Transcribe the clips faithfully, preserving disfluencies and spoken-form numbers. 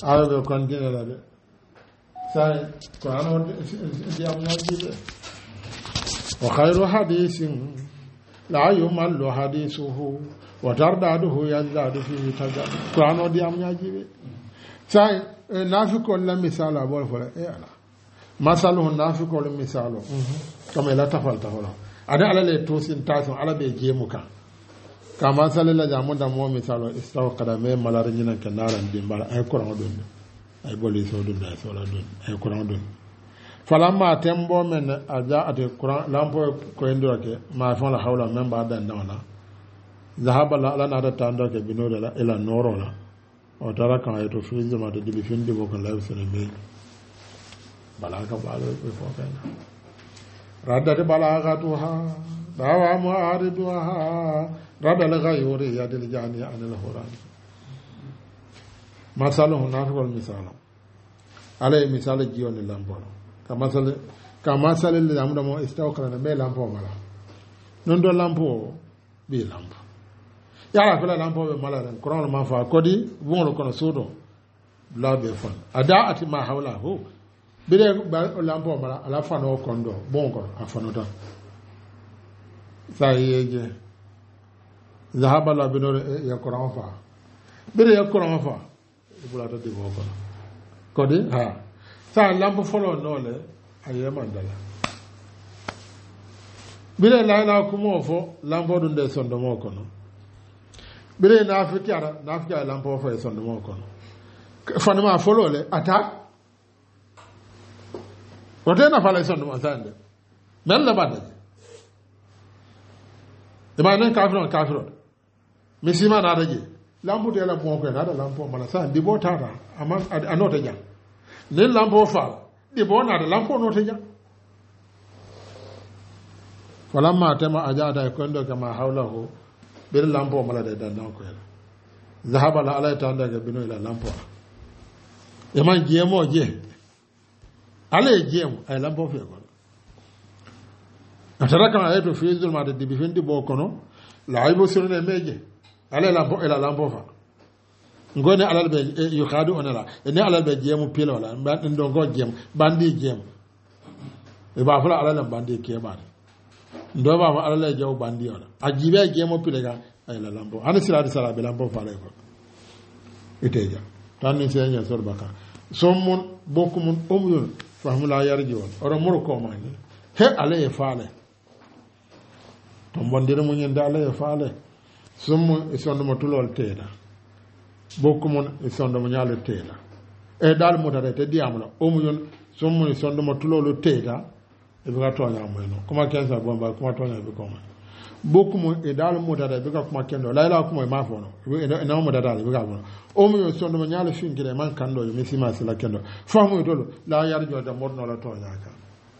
ala be continue la de sai Quran di am nyaji be wa khairu hadithin la yumallu hadithuhu wa tardaduhu yazadu fi taja Quran di am nyaji be sai nafiko la misala bol fola e ala masalu nafiko la misalo kama la tafalta hola ada ala le tosin tason ala be jemuka kama salila jamu da mo misalo istaw qadame malar nyinan kanaran dimbal ay Quran don ay boli so dun ay so la dun ay Quran don falamma tembo men aja ate Quran lampo ko endo ke ma fa la hawla men ba dan dawla zahaba la ala na da tando ke binora la ila noro la o tara kan ay to fizi ma de dibi finde bo kan law sene me balaga balo ko fo kan radda de balaga to ha dawa mu aridu ha radda la gayuri ya dil jani an al huran masalu nafal misala alay misala jiyon lambo kama sale kama sale le amda mo istawkala me lampo mala non do lampo bi lampo yala fela lampo be mala ren kono ma fa kodi wonro kono sodo la be fon ada ati ma hawla ho bire lampo mala ala fa no kondo bonko afano ta sayeje zahaba la binore ya kono fa bire ya kono fa ibula to di boko kodi ha sa lampo folo nole ayema ndala bire la na kumo fo lampo dun de sondo mo kono bire na afrika na afrika lampo fo e sondo mo kono fanima folo le ata otena fala sondo mo sande men la badaje e ba nan kafiro kafiro misima na daje lampo de la mo ko na da lampo mala sa di botata ama anota ja ne lampo fa di bona da lampo no te ja falamma tema ajada ko ndo kama hawlahu bir lampo mala de dan ko ya zahaba la alay tanda ga bino ila lampo e man jemo je ale jemo ay lampo fe ko atara kan ay to fizul ma de dibi fendi bo kono la aybo surne meje ale lampo ila lampo fa ngone alal be yu khadu onala ne alal be jemu pilo la ban ndo go jem bandi jem e ba fula alal bandi ke ba ndo ba ma alal jaw bandi ona ajibe jemu pile ga ay la lampo ana sira sala be lampo fa le ko iteja tan ni senya sorbaka sommun bokumun umyun fahmula yarji won oro mur ko mani he ale e faale to bondire mo nyenda ale e faale sommu e sondo mo tulol teeda bokku mon e sondo mo nyaale teeda e dal mo tare te diamla o mu yon sommu e sondo mo tulol teeda e biga to nya mo no kuma kenza bomba kuma to nya bi ko ma bokku mo e dal mo tare biga kuma kendo la la kuma ma fono e na mo dada biga bono o mu yon sondo mo nyaale fingire man kando yo misima sila kendo famu dolo la yarjo da modno la to nya ka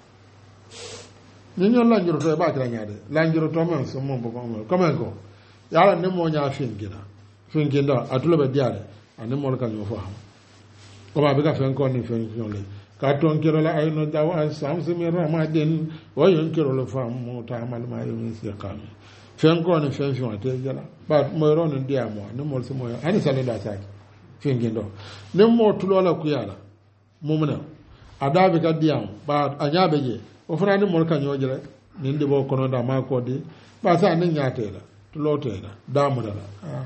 ni nyon la njuro to e ba kra nyaade la njuro to men sommo bo ko mo comme ko yala ne mo nya fingira finginda atulo be diale ane mo ka nyo fam ko ba be ka fen ko ni fen le ka ton kiro la ay no dawa samsu mi ramadin wa yon kiro le fam mo ta mal ma yo mi siqam fen ko ni fen fen te jala ba mo ro no dia mo ne mo se mo ani sale da sa fingindo ne mo tulo la ku yala mo mena adabe ka diam ba anya be je o fana ne mo ka nyo jere ni ndi bo kono da ma ko di ba sa ne nyaate la tulotena damu dala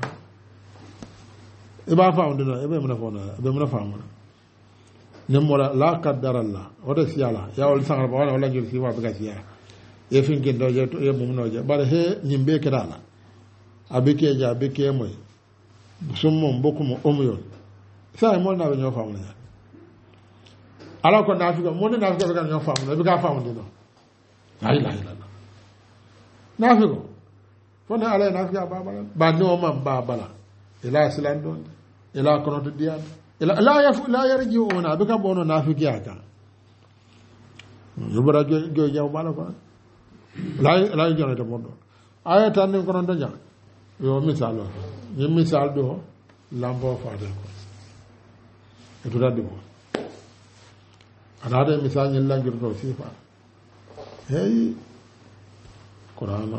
e ba faawde no e be mona fona e be mona faamuna nemola la qaddara Allah wada siyala ya wal sangal ba wala jul si wa be gasiya e fin ken do je to e mum no je bare he nyimbe ke dala abike ja abike moy summo bokumo omyon sa mo na be nyo faamuna ala ko na figa mo na figa be nyo faamuna be ga faamde no la ilaha illallah na figo fona ala na fiya babala ba no man babala ila silan don ila kono to diyan ila la ya la yarji ona be ka bono na fiya ka yubara jo jo jaw bala ko la la jona to mondo aya tan ni kono daña yo misalo ni misal do lambo faade ko e to dadde ko anade misal ni langir do sifa hey qur'ano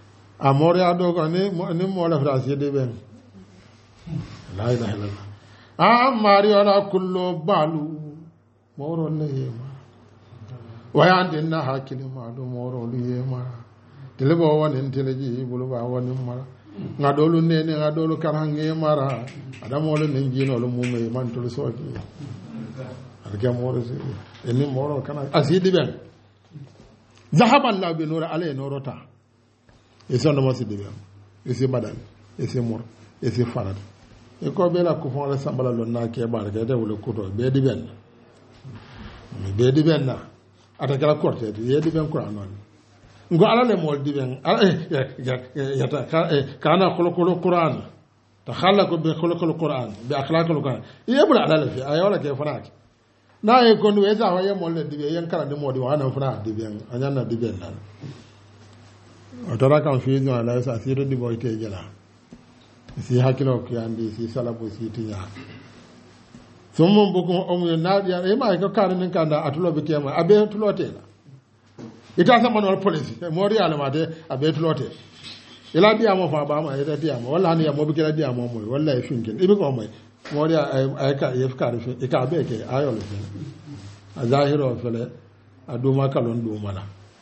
amore ado ko ni ni mo la phrase de ben la ilaha illallah a mario la kullo balu moro le yema wayande na hakili ma do moro le yema tele bo wonen tele ji bulu ba wonen mara ngadolu nene ngadolu karange mara adamo le njino lo mume man to so ki arga moro se eni moro kana asidi ben zahaba allah bi nur alay nurota e sono mo sidi ben e se badal e se mor e se farad e ko be la ko fon la sambala lo na ke barke de wala ko to be di ben be di ben na ata kala korte ye di ben qur'an non ngo ala le mol di ben ya ta kana khulu khulu qur'an ta khalaku bi khulu khulu qur'an bi akhlaqul qur'an ye bula ala le fi ayola ke fanaki na e ko ndu eza wa ye mol le di ben yan kala de modi wa na fana di ben anyana di ben na otara kan fi no ala sa siro di boyte jela si hakilo ko andi si salabu si tinya somo boko o mo na ya e ma ko kan nin kanda atulo be kema abe tulo tela ita sama no police mo ri ala mate abe tulo te ila dia mo fa ba ma ita dia mo wala ni ya mo be kila dia mo mo wala e finkel ibe ko mo mo ri ay ka yef ka ri e ka be ke ayo le a zahiro fele aduma kalon do mala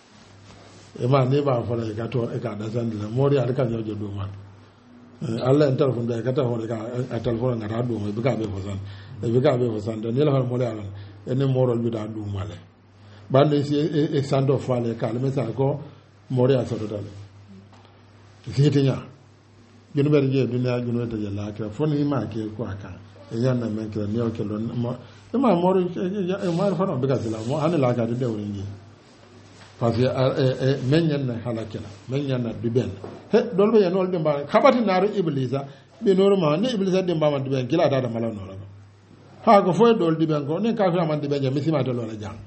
e ma ne ba fa le ka to e ka da sandile mo ri ala kan yo do mala Allah en telefon be kata hore ka a telefon ngata do mo biga be fosan e biga be fosan de la mo le ala ene morol bi da do male bande si e sando fale ka le mesa ko mori a soto dale fitinya junu ber je dunya junu ta jalla ka fon ma ke ko aka e yanna men ke ne o ke lo ma ma moro e ma fa no biga sala mo hanela ka de woni ni parce que men yanna halakela men yanna duben he dolbe yanol de ba khabati naru iblisa be norma ne iblisa de ba man duben kila da da mala no la ha ko fo dol duben ko ne ka fa man duben ja misima to lo la jang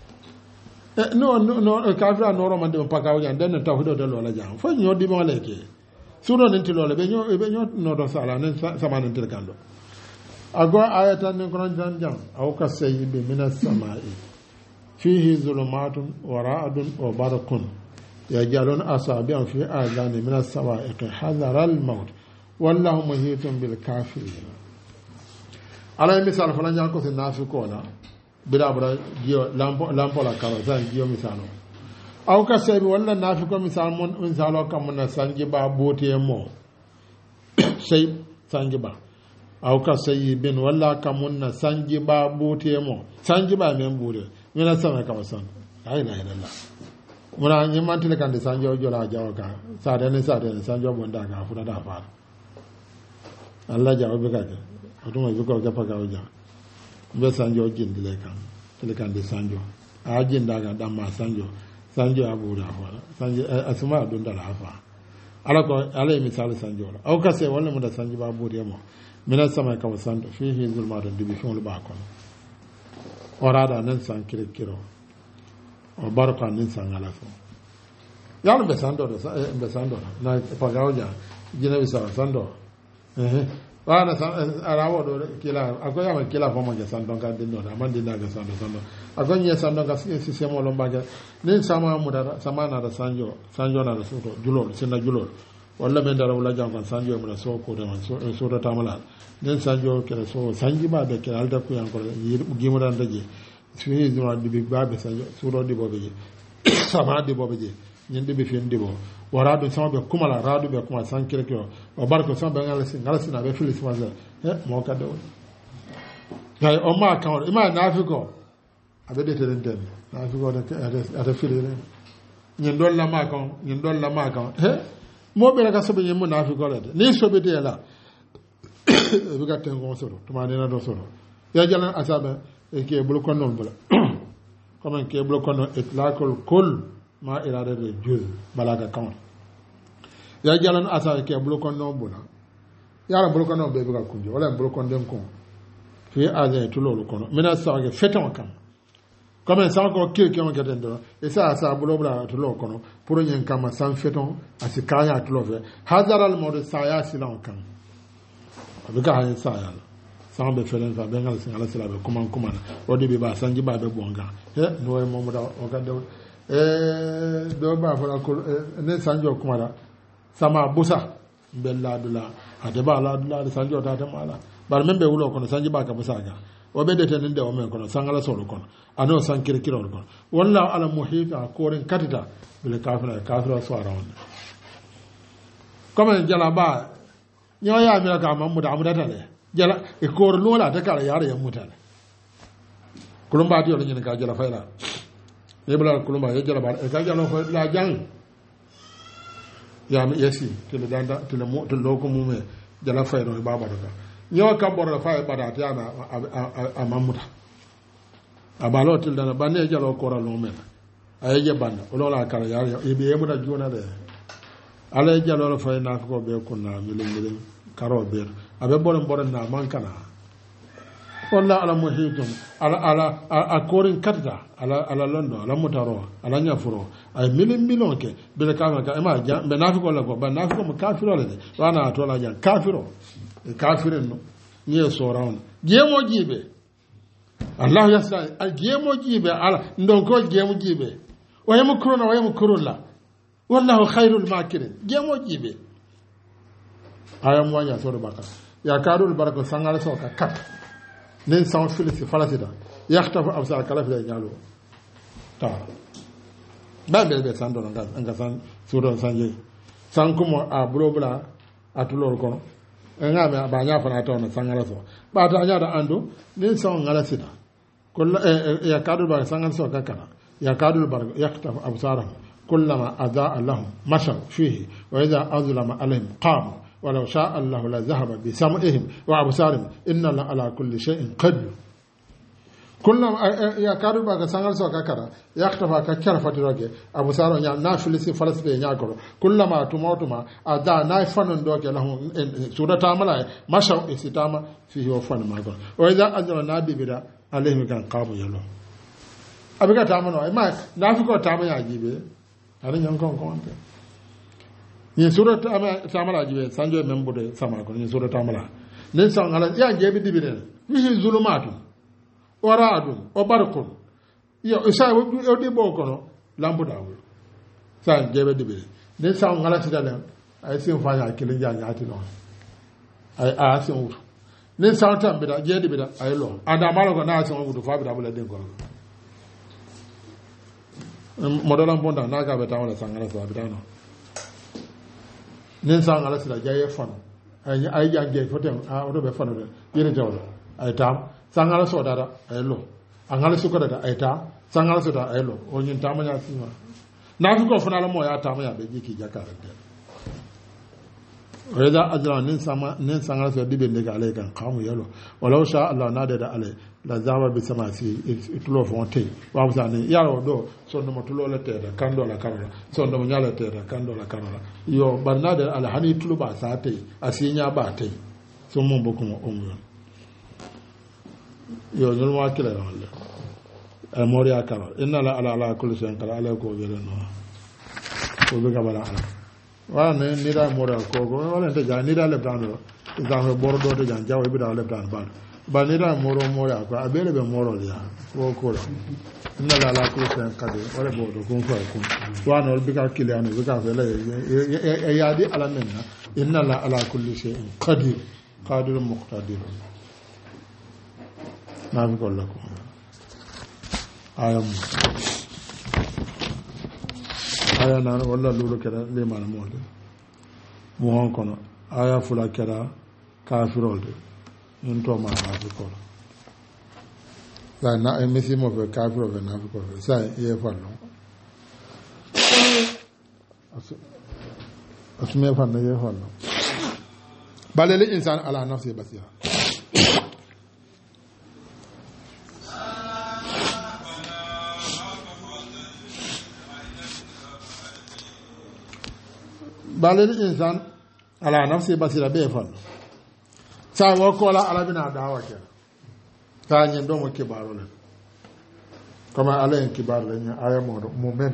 e no no ka fa no ro man de pa ka o jan den tawhido de lo la jang fo nyo di mo le ke suno nen ti lo le be nyo be nyo no do sala nen sama nen til kando ago ayatan ne kono jan jang aw ka sayyibi minas samai فيه ظلمات ورعد وبرق يجعلون أصابعهم في آذان من الصواعق حذر الموت والله محيط بالكافرين على مثال فلان يانكو سنافقونا بلا بلا جيو لامبو لامبو لا كارزان جيو مثالو أو كسيب ولا نافقو مثال من مثالو كمنا سانجبا بوتي مو سيب سانجبا أو كسيب ولا كمنا سانجبا بوتي مو سانجبا من بوتي mina sama kama san ay la ila la muna nyimman tele kan de sanjo jola jawo ka sa de ne sa de sanjo bonda ka fu da fa Allah jawo be ka to mo be ko ga pa ka o ja be sanjo jindile kan tele kan de sanjo a jinda ga damma sanjo sanjo abu da fa sanjo asma dun da la fa ala ko ala misal sanjo la au ka se wala mo da sanjo ba bu de mo mina sama kama san fihi zulmatun dibi fon ba ko orada nan san kire kiro o barka nan san alafo yalo be sando do be sando na pagawo ja jina bi sa sando eh wana san arawo do kila akoya ma kila fo mo ja sando ka dinno na man dinna ga sando sando akonya sando ga si se mo lo mbaga nin sama mu da sama na da sanjo sanjo na da soto julol sinna julol walla men dara wala jam kan sanjo mu da so ko da man so so da tamala den sanjo kere so sanji ba be kere alda ku yankor gimu dan daje fi zura di bi ba be sanjo suro di bobe je sama di bobe je nyinde be fi ndibo warado sama be kumala rado be kuma san kere ko o barko sama be ngala sin ngala sin be filis ma eh mo ka do gay o ma kan ima nafiko abe de telen den nafiko de ata filire nyen dol la ma kan nyen dol la ma kan eh mo be ka sobe nyen mo nafiko la ni sobe de la bi ga ten ko soro to ma ne na do soro ya jalan asaba e ke bulu kon non bula comme ke bulu kon itlaqul kull ma irada de juz balaga kan ya jalan asaba ke bulu kon non bula ya ra bulu kon non be bi ga kunjo wala bulu kon den ko fi aze to lolu kono mina sa ga feton kan comme ça ko ke ke on ga den do e sa sa bulu bula to lolu kono pour nyen kama san feton asikaya to lolu hazaral mod sa ya silan kan abika hayin sa ya sama be felen fa bengal sin ala sila be kuma kuma o de be ba sanji ba be bonga he no e momu da o ga de eh do ba fa ko ne sanjo kuma da sama busa bella dula ade ba la dula sanjo ta ta mala bar men be wulo kono sanji ba ka busaga o be dete ninde o men kono sangala solo kono ano sankir kiro kono wallahu ala muhita koren katita bil kafira kafira so arawon comme jala ba nyo ya mi ka mamu da amudata le jala e kor lola ta kala yare ya mutale kulumba ti o nyen ka jala fayla e bla kulumba e jala ba e ka jala fa la jang ya mi yesi tele danda tele mo tele loko mume jala fayro e baba daga nyo ka borra fa e bada ta na a mamuta abalo til dana bane jalo ko ra lo men ay je banda o lola kala yare e be mu da jona de ala jalo fa na ko be kunna milim milim karo be abe borom borom na mankana walla ala muhitum ala ala akorin katda ala ala londo ala mutaro ala nyafuro ay milim milon ke be ka ka ma ja be na ko la ko ba na ko mo kafiro le wana to la ja kafiro e kafirin no ni so rawon jemo jibe Allah yasla al jemo jibe ala ndon ko jemo jibe o yemu kuruna o yemu kurulla wallahu khairul makirin jemo jibe ayam wanya so baka ya kadul baraka sangala so ka kat nen san filisi falasida yaktafu absar kala fi nyalo ta ba be be san don nga san suro sanje san kuma a blobla atulor ko nga me ba nya fana to na sangala so ba ta nya da ando nen san ngala sida kullu ya kadul baraka sangala so ka kana ya kadul baraka yaktafu absarahum kullama adaa lahum mashaw fihi wa idha azlama alaihim qamu ولو شاء الله لذهب بسمعهم وابصارهم ان الله على كل شيء قدير كلما يا كاربا كسانغال سو كاكارا يختفى ككر فتروكي ابو سارو نيا نافلسي فلسفه نياكو كلما تموتما ادا نايفن دوكي لهم سوره تاملا مشاو استتاما فيه وفن ماغو واذا اجر نبي بدا عليهم كان قابو يلو ابيكا تامنو ما نافيكو تاميا جيبه ari nyankon konte ni sura tamala jibe sanjo membude sama ko ni sura tamala ne sangala ya jebi dibire ni zulumatu oradu o barkun yo isa o de boko no lambu dawo sa jebe dibire ne sangala tidale ay sin fanya kilin ja nyati no ay a sin wut ne sangta bida je dibida ay lo ada mala ko na sin wutu fa bida bula den ko modolan bonda na ga beta wala sangala so bida no nen sang ala sila jaye fon ay ay jangé fotem a odo be fonu yene jawlo ay tam sang ala so dara ay lo angala su ko dara ay ta sang ala so dara ay lo o nyin tam nya sima na fi ko fona la mo ya tam ya be jiki jakara de weda ajra nen sama nen sang ala so dibe de ga ale kan qamu yalo walaw sha Allah na da ale la zaba bi sama si itulo fonte wa musane yaro do so no motulo la tera kando la kamera so no nyala tera kando la kamera yo barnade ala hani tulo ba sate asinya ba tai so mon boku mo omu yo no ma kila wala al moriya kala inna la ala ala kulli shay'in qala ala ko gele no ko be gabala ala wa ne ni da moriya ko ko wala te ja ni da le brando da ho bordo de jan jaw be da le brando ba banira moro moro akwa abere be moro ya ko ko inna la la ko sen kade wala bodo kun fa kun wa no bi ka kile anu bi ka fele e ya di ala menna inna la ala kulli shay'in qadir qadir muqtadir na bi ko la ko ayam aya na wala lulu kera le man mo de mo hon kono aya fula kera kafirol de in to ma na ko la na emisi mo fe ka pro ve na ko fe sa ye fa no asme fa na ye fa no balil insan ala nafsi basira balil insan ala nafsi basira be fa no sa wo ko la ala bina dawa ke ta nyen do mo kibaro le kama ala en kibar le nya aya mo moment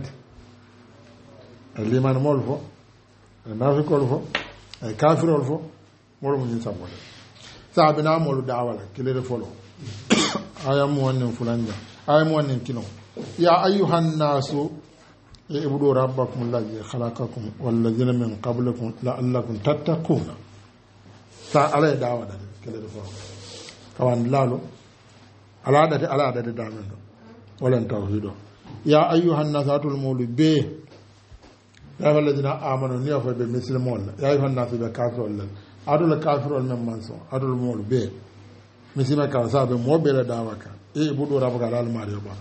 liman mo fo na fi ko fo ay kafiro fo mo mo nyin sabole sa bina mo lu dawa le kile folo aya mo wonnen fulanja aya mo wonnen kino ya ayyuhan nasu ibudu rabbakum alladhi khalaqakum wal ladhina min qablikum la'allakum tattaquna sa ala dawa da kele de fo kawan lalo ala da ala da da men wala tawhido ya ayyuhan nasatul mawlud be ya walladina amanu ni fa be muslimon ya ayyuhan nasu be kafirun adul kafirun men manso adul mawlud be misima ka sabe mo be la dawaka e budo rabaka dal mariyo ba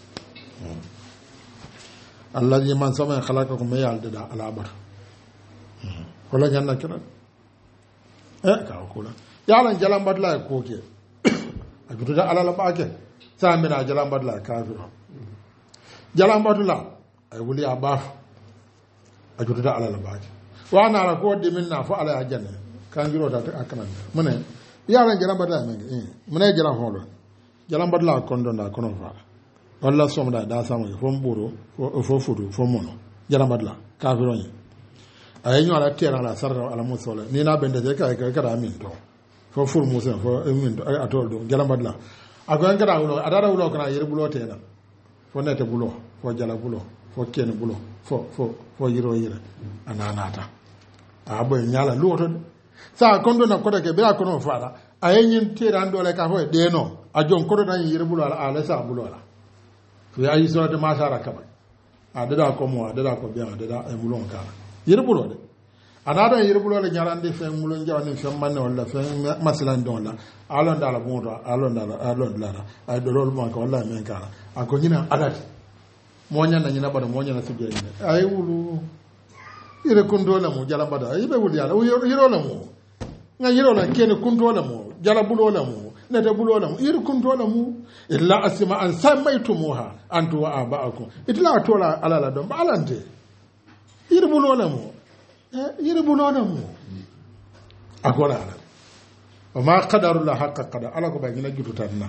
allazi man sama khalaqakum ya alda ala bar wala janna kira eh ka kula yalan jalan badla ko ke a gudu da alala bake sa mina jalan badla kafir jalan badla ay wuli abaf a gudu da alala bake wa na ra ko di minna fa ala janna kan giro ta akanan mune yalan jalan badla men eh mune jalan holo jalan badla kondo na kono fa walla somda da samu fo mburo fo fudu fo mono jalan badla kafiron ay ñu ala terra la sarra ala musola ni na bende de kay kay kada min to fo fur musa fo min to ay atol do jala badla ago en kada wulo adara wulo kana yir bulo tena fo nete bulo fo jala bulo fo ken bulo fo fo fo yiro yire ananata a boy nyala luoto sa kondo na koda ke be akono fara ay ñin terra ndole ka fo de no a jon kodo tan yir bulo ala ala sa bulo ala fi ay so de masara kaba a dada ko mo dada ko be dada e bulon kala yirbulo de anada yirbulo le nyarande fe mulon jawni fe manne wala fe masalan don la alon dala bonto alon dala alon dala ay do lol man ko wala men kala ako nyina adati mo nyana nyina bada mo nyana suje ni ay wulu ire kundo la mo jala bada ay be wuli ala yiro la mo nga yiro la ken kundo la mo jala bulo la mo nete bulo la mo ire kundo la mo illa asma an samaitumuha antu wa abaakum itla tola ala la don balante yiri buloona mo yiri buloona mo akola ala wa ma qadarullah haqqa qadar ala ko ba gina jutu tanna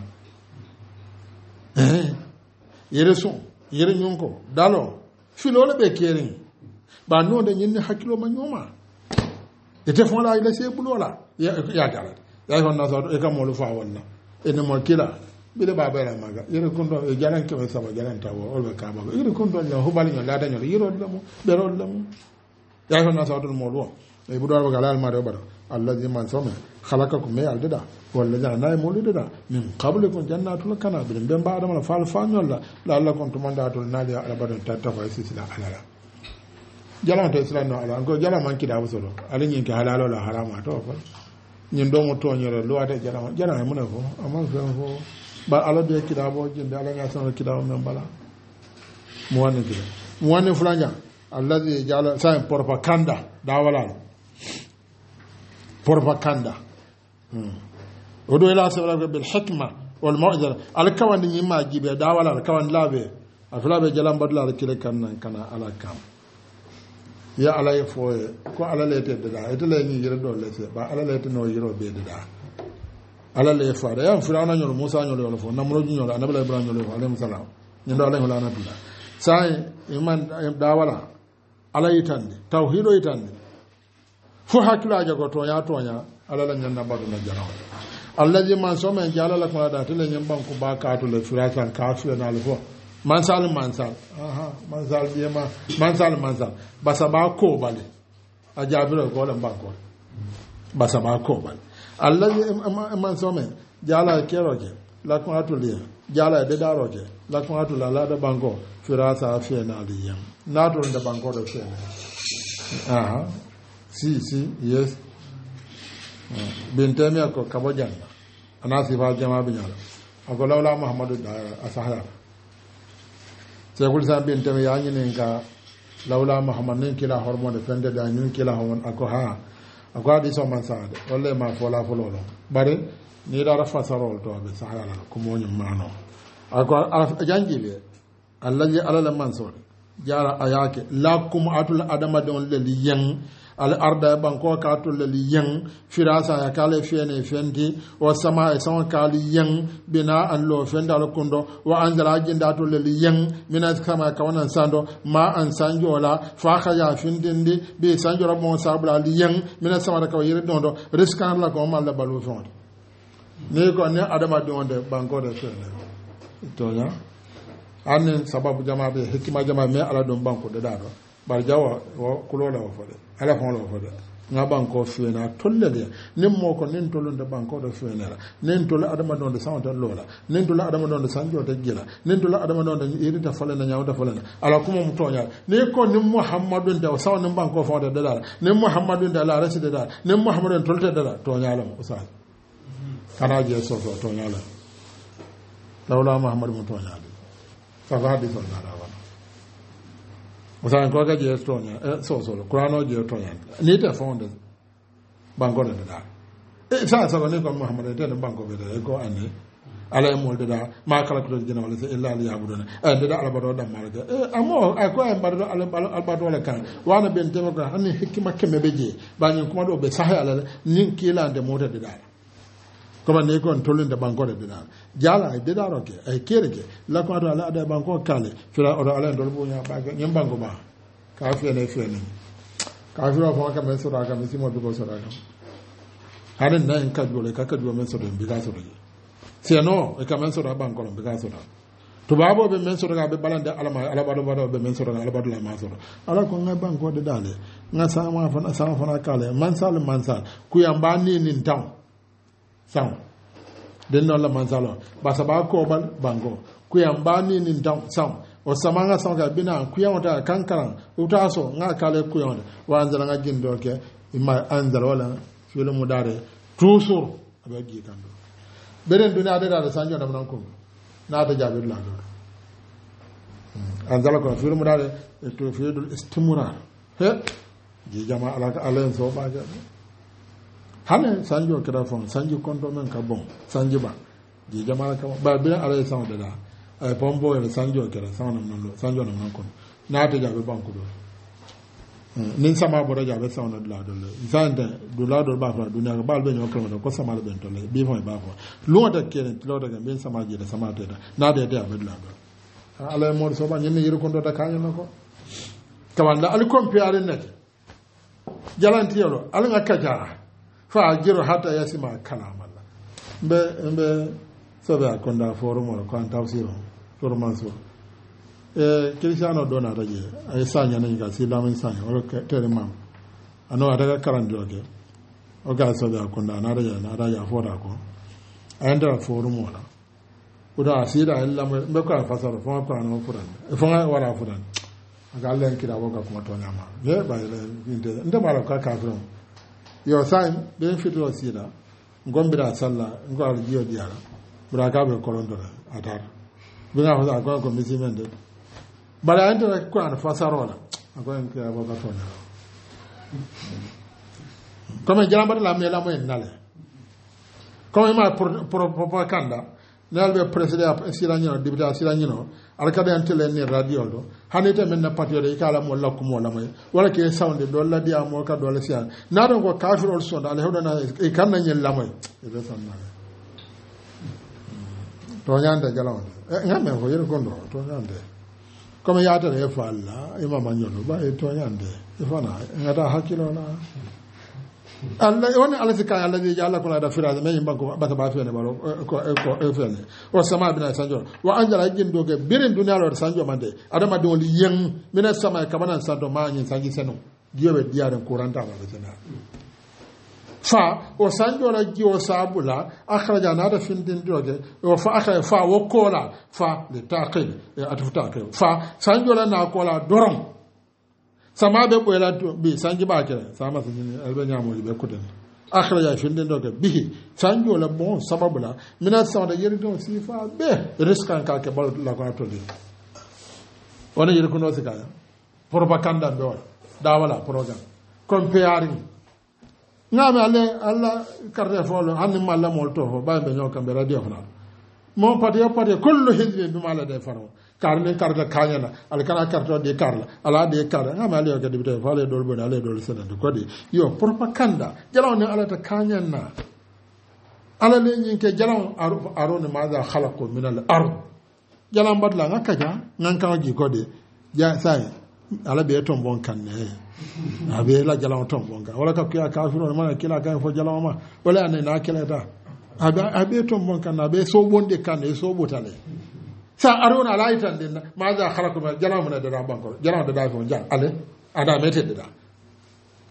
eh yiri so yiri nyonko dalo filole be kerin ba no de nyinni hakilo ma nyoma ete fon la ile se bulola ya ya dala ya hon na so e kam mo lu fa wonna ene mo kila bile ba bela maga yiri kondo e jalan ke saba jalan tawo olbe ka ba yiri kondo nya hubali nya lada nya yiro lamu bero lamu ya hona sawdul mawdu e bu do ba galal ma do ba allazi man sama khalaqakum min aldada walla jana nay mulida min qablikum jannatul kana bil ben ba adam la fal fanyolla la alla kuntum mandatul nali ala badan tatafa sisila alala jalan to islam no ala ko jalan man kida bu solo ala nyin ke halalo la harama to fa nyin do mo to nyere lo ade jalan jalan mun ko amma fo ba ala be kidabo jinde ala nga sama kidabo men bala mo wani kida mo wani fulanja allazi jala sa propaganda da wala propaganda hmm odo ila sabra bil hikma wal mu'jala al kawan ni ma jibe da wala al kawan labe afla be jalam badla al kile kan kana ala kam ya ala yefo ko ala lete da ete le ni yiro do lete ba ala lete no yiro be da ala le fara ya firana nyolo musa nyolo yolo fo namro nyolo anabla ibrahim nyolo alayhi salam nyando alayhi wala nabila sai iman dawala ala yitande tawhido yitande fu hakila jago to ya to nya ala la nyanna badu na jaraw allazi man soma jala la ko da tele nyam banku ba ka to le firatan kafu na alfo mansal mansal aha mansal biyama mansal mansal basaba ko bale ajabiro ko lan banko basaba ko bale allazi man some jala keroje la ko atulia jala de daroje la ko atula la da banko firasa fe na aliyam na to da banko do fe ah si si yes bintami ko kabojan anasi fa jama binyala ako lawla muhammadu da asahara sai kul sa bintami ya nyine ka lawla muhammadin kila hormone fende da nyun kila hon ako ha ako adi so man saade walle ma fola fololo bare ni da rafa sarol to be sahara ko mo nyum mano ako jangibe allazi alala mansur jara ayake lakum atul adama don le liyan al arda banko ka to le liyan firasa ya kale fene fendi o sama e sama kali yan bina an lo fenda al kundo wa anzala jinda to le liyan mina kama ka wannan sando ma an sanjola fa khaya findindi be sanjora bon sabla liyan mina sama da ka yiri dondo riskan la ko mal la balu fond ne ko ne adama don de banko de fene to ya anen sababu jama be hikima jama me ala don banko de dado bar jawa wo kulola wo fode ala fon lo fode nga banko fena tolle de nim mo ko nin tollu de banko do fena nin tollu adama don de sawta lola nin tollu adama don de sanjo de gila nin tollu adama don de irita falena nyawda falena ala kuma mu tonya ni ko nim muhammadun de saw nim banko fo de dala nim muhammadun de la rasi de dala nim muhammadun tolte de dala tonya la usal kana je so so tonya la lawla muhammad mu tonya de fa ga di tonya la usan ko ga je tonya e so so qur'ano je tonya ni ta fonde banko de da e sa sa ne ko muhammad de banko be de ko ani ala mo de da ma kala ko de wala illa li yabuduna e de da ala bado da marga e amo ay ko en bado ala ala bado la kan wana ben tema ko hanni hikima kemme be je ba ni kuma do be sahe ala nin kila de mo de da comme ne ko tolunde banko de da jala ay de da roke ay kereke la ko ala ada banko kale fira o ala ndol bo nya ba nyam banko ba ka fi ne fi ne ka fi ro ko ka men so da ka mi simo do so da ka hanen na en ka jole ka ka do men so do bi ka so do siano e ka men so da banko lo bi ka so da to babo be men so da be balande ala ma ala bado bado be men so da ala bado la ma so ala ko nga banko de dale nga sama fa sama fa kale mansal mansal ku yamba ni nin taw sang den non la manzalo basa ba ko bal bango ku yamba ni nin taw sang o samanga sanga bina ku yawta kankaran utaso nga kale ku yawta wa anzala nga gindo ke ima anzala wala filo mudare toujours abe gi kando beren duna de da sanjo nam nan ko na da jabir la do anzala ko filo mudare to filo istimrar he ji jama ala ala so ba ja hane sanjo kira fon sanjo konto men ka bon sanjo ba ji jama ka ba beren ala sa da da ay pombo e sanjo kira sa nam nan sanjo nam nan ko na da jabir ban ko do nin sama bora jabe sa ona dula dole zande dula do ba fa dunya ba be no kama ko sama be to le bi fo ba fo lo da kene lo da ben sama je da sama te da na de de abdula do ala mo so ba nyen yir ko do da kanyo nako tawanda al compare net jalanti yoro al nga kaja fa jiro hata yasima kalama la be be so ba konda forum ko an tafsiro to manso e cristiano dona raje ay sanya nan ga si lamin sanya o tere mam ano ada karandi oge o ga so da konda na raje na raja fora ko anda forum wala uda asira illa me ko fasaro fo ko an furan e fo wala furan aga len kira wo ga ko to nyama ye ba le inde nda mala ka ka furan yo sai be fitro sira ngombira salla ngol jiyo diara buraga be kolondora atar binga ho da ko ko misimende bara ante ko an fasarola ko en ke abo gatona comme jamba la me la mo en nale comme ma propaganda nal be president silanyo député silanyo alkade ante le ni radio do hanete men na patio de kala mo la ko mo la may wala ke sound do la dia mo ka do la sian na do ko kafir ol so dal hewdo na e kan na nyel la may e be sanna to nyanda jalaw e ngame ko yero gondo to nyande comme yaata re fa alla e mama nyolo ba e to nyande e fana ngata hakilo na alla woni alla sika alla di alla ko la da firaade me yimba ko bata ba fene balo ko ko e fene o sama bina sanjo wa anjala jindo ke birin dunya lo sanjo mande adama do li yen mina sama ka banan santo ma nyin sanji seno giyobe diare kuranta ba betena fa o sanjo la giyo sabula akhraja na da findin doge o fa akhra fa wo kola fa le taqil e atu taqil fa sanjo la na kola dorom sama be boyla bi sanji ba kere sama sanji albanya mo be kuden akhraja findin doge bihi sanjo la bon sababula mina sa da yeri don sifa be riskan ka ke bal la ko to di ona yeri ko no sika propaganda be wala dawala program comparing ngame alle alla carte folo hanni malla molto ho ba be nyoka be radio fana mo pati yo pati kullu hizbi bi mala de faro karle carte kanyana al kana carte de karla ala de karla ngame alle yo kadi bite fale dol bon alle dol sedande ko di yo propaganda jalaw ne ala ta kanyana ala le nyinke jalaw arone maza khalaqu min al ard jalaw badla ngakaja nganka ji ko de ja sai ala be ton bon kanne abe la jalaw ton bonga wala ka kiya kafiro ma kila kan fo jalaw ma wala ne na kila ta abe abe ton bonga na be so bonde kan e so botale sa arona laitan din ma za khalaku ma jalaw mun da ban ko jalaw da da fo jan ale ada mete da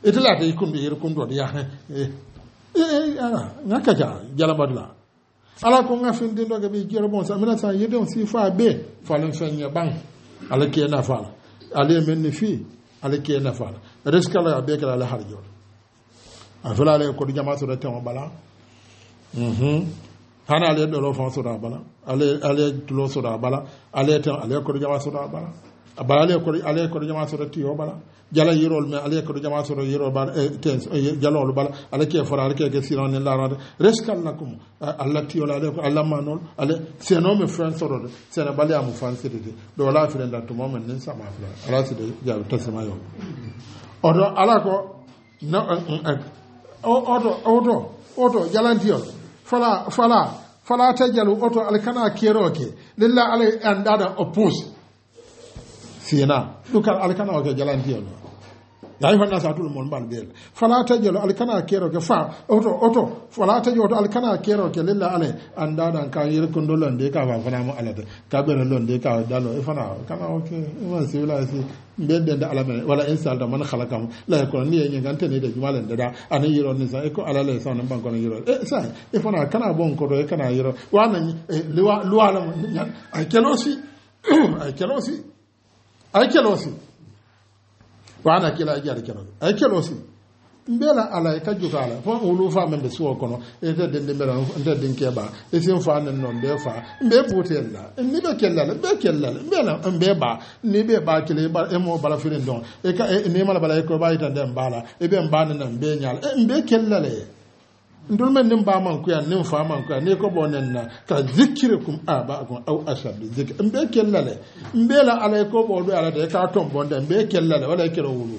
itala ta kundu yir kundu ya eh eh ana ngaka ja jalabadla ala ko ngafin din do gabe jero bon sa mina sa yedon si fa be falen fenya bang ala ke na fala ale men ni fi ala ke na fala reskala be kala la harjo afala ale ko jama so da tan bala mhm hana ale do lo fa so da bala ale ale lo so da bala ale tan ale ko jama so da bala abala ale ko ale ko jama so da tiyo bala jala yirol me ale ko jama so yiro bala ten jalol bala ale ke fara ale ke ke siran la rade reskal lakum alla tiyo la ale ko alla manol ale seno me fran so do seno bale amu fansi de do la fi den to moment nin sama fla ala si de jaw tasma yo odo ala ko no odo odo odo jalantiyo fala fala fala tajalu oto alkana keroke lilla alay andada oppose sina dukal alkana ke jalantiyo yayi fanna sa tul mon bal bel fala tajalu alkana keroke fa oto oto fala tajalu alkana keroke lilla alay andada kan yir kondolon de ka fa fana mo alade ka be lon de ka dalo e fana kana oke ma sivila si bedde da alame wala insal da man khalakam la ko ni yen gante ne de jumalen da ani yiro ni sa e ko ala le sa nan ban ko yiro e sa e fana kana bon ko do e kana yiro wana liwa luwa la ay kelosi ay kelosi ay kelosi wana kila jar kelosi ay kelosi mbela ala ka jukala fo ulu fa membe suwo kono e de de mbela nda din keba e sin fa nan non be fa mbe butella ni be kellala be kellala mbela mbe ba ni be ba kele ba e mo bala firin don e ka e ni mala bala e ko ba ita dem bala e be mbana nan be nyal e mbe kellala ndul men nim ba man ku ya nim fa man ku ya ni ko bonen na ka zikrukum abaakum aw ashad zik mbe kellala mbela ala ko bo do ala de ka tom bonde mbe kellala wala kero wulu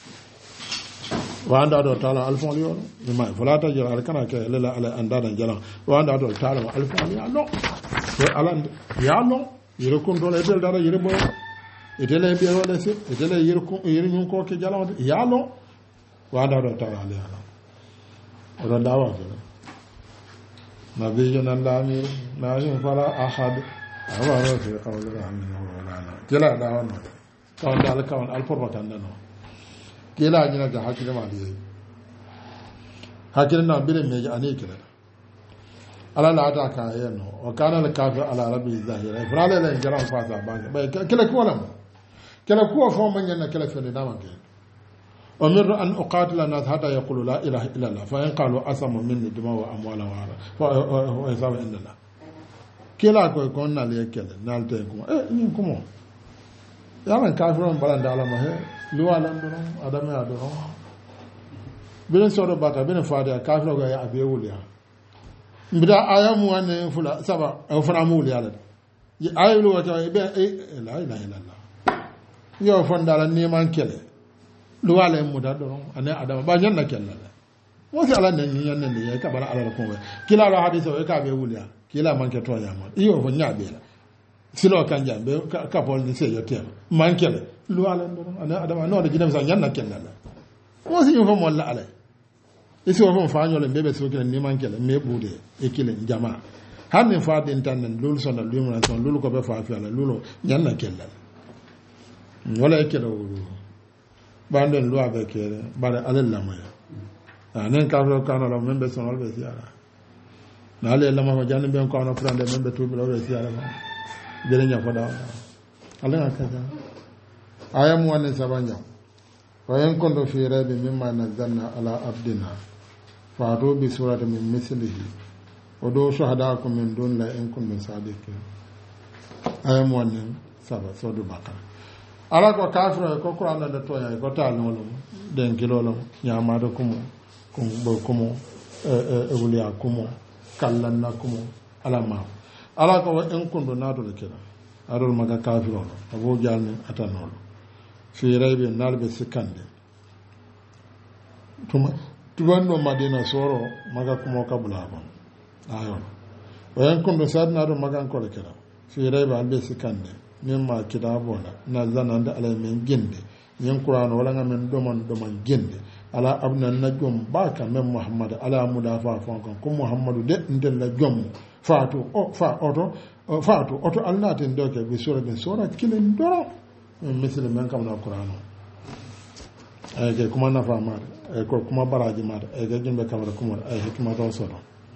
wanda do tala alfon liyo ma fala ta jira alkana ke lela ala andada jala wanda do tala alfon ya no to ala ya no yire kun do le del dara yire bo etele bi wala se etele yire kun yire nyun ko ke jala ya no wanda do tala ala ro dawa ko nabi jonan lami na yin fala ahad awaro fi qawli rahmin wala jala dawa no kawon dal kawon alformatan no kila nyina ga hakile ma diye hakile na bire meje ani kila ala la ata ka yeno o kana al kafir ala rabbi zahira ifrale la jaran fasa ba ba kila ko wala kila ko fo man yana kila fe da manke umirtu an uqatila nas hatta yaqulu la ilaha illa allah fa in qalu asamu minni dima wa amwala wa ara fa isaba indana kila ko ko na le kila nalte ko eh ni kumo yaran kafiron balanda ala ma he luwalan doron adame a doron birin soro bata birin fada kafiro ga ya abiye wuliya mbida aya mu wane fula saba e fana mu wuliya la ayi lu wata be la ilaha illallah yo fonda la ni man kele luwala mu da doron ane adama ba nyanna kella la mo si ala nan nyanna ne ya ka bara ala ko we kila la hadisa e ka be wuliya kila man ke to ya mo iyo fo nyabe la silo kan jambe ka pol ni se yo tem man kele luwala ndoro ana adama no de jidam sa nyanna kennala mo si nyofo mo la ala isi wo fa nyole bebe so kele ni man kele me bude e kele jama hanne fa den tan lulu so na lumu na son lulu ko be fa fi ala lulu nyanna kennala wala e kele wulu banden luwa be kele bare ala lamaya anen ka ro kana la membe son wala be siara na ale lama janne ben ko na prande membe to be lo be siara ma jere nya fa da ala ka ka aya mu wannan sabanya wa yan kuntu fi rabi mimma nazzalna ala abdina fa do bi surati min mislihi wa do shuhadaakum min dun la in kuntum sadiqin aya mu wannan saba so do baka ala ko kafiro ko qur'an da to ya ko ta no lo den kilolo nya ma do kumo kum bo kumo e e wuliya kumo kallan na kumo ala ma ala ko in kuntu na do kira arol maga kafiro abo jalni atanolo fi raybe nalbe sikande tuma tuwanno madina soro maga kumo kabula ba ayo wayan kondo sadna do maga ko kira fi raybe albe sikande mimma kitabona na zananda alay men gende nyen qur'an wala ngamen domon domon gende ala abna najum baka men muhammad ala mudafa fon ko muhammadu de ndel la jom faatu o fa oto faatu oto alnaten doke be sura be sura kilen doro مثل من كان القرآن ay ke kuma nafa mare ay ko kuma baraji mare ay ke jumbe kamara kuma ay hikma to sodo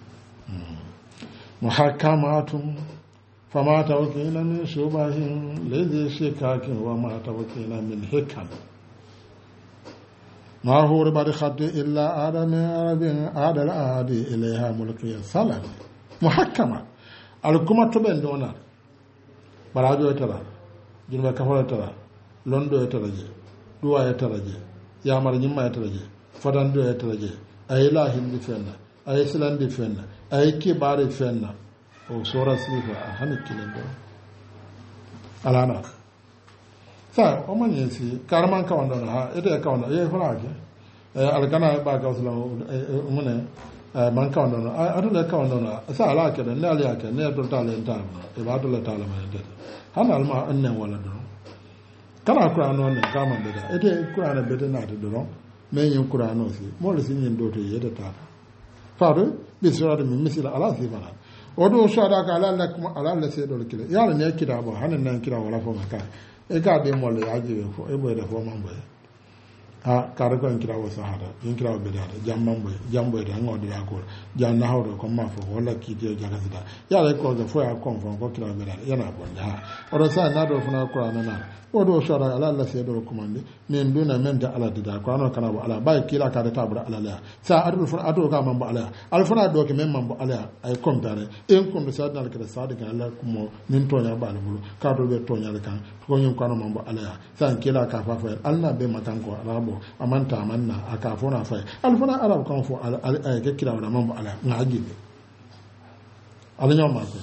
muhakkamatun fama tawkila min shubahin ladhi shikakin wa ma tawkila min hikam ما هو ربا خط إلا آدم عرب عاد العادي إليها ملقيا سلام محكمة الكما تبين دونا براجو يترى جنبه كفر يترى لندو يترى دوا يترى يا مر نيما يترى فدان دو يترى أي لا هندي فينا أي سلام دي فينا أي كبار فينا أو سورة سيفا هني كلين دو ألانا sa o man yesi karman ka wanda ha ite ka wanda ye fara ke alkana ba ka usla mune man ka wanda adu le ka wanda sa ala ke ne ali ake ne do ta le ta e ba do le ta le ma de hana alma anne wala do kana qur'an no ne ka man de ite qur'an be de na de do men yin qur'an no si mo le sin yin do to ye de ta fa do bi sura de misila ala si bana o do sura ka ala la kuma ala la se do le kile ya ne kida ba hanan nan kira wala fo ka e ka be mo le ajibe fo e boy da fo man boy ha kare ko kira wo sahara in kira be da jamman boy jamboy da ngodi da ko jan na hawdo ko ma fo wala ki te jaga sida ya le ko ga fo ya kon fo ko kira be da yana bon ha o sa na do funa ko na o do shara ala Allah sai do kumande men duna men da ala da ko ano kana ba ala ba kila ka da tabra ala la sa adul funa ado ka man ba ala al funa do ke men man ba ala ay kom tare en kon sa dal ka sa de ala kumo nin to nya ba ala bulu ka do be to nya kan ko nyum kana man ba ala sa kila ka fa fa Allah be matan ko ala bo amanta amanna aka fona fa al funa ala kan fo ay ke kila wala man ba ala na ajibe ala nyoma ko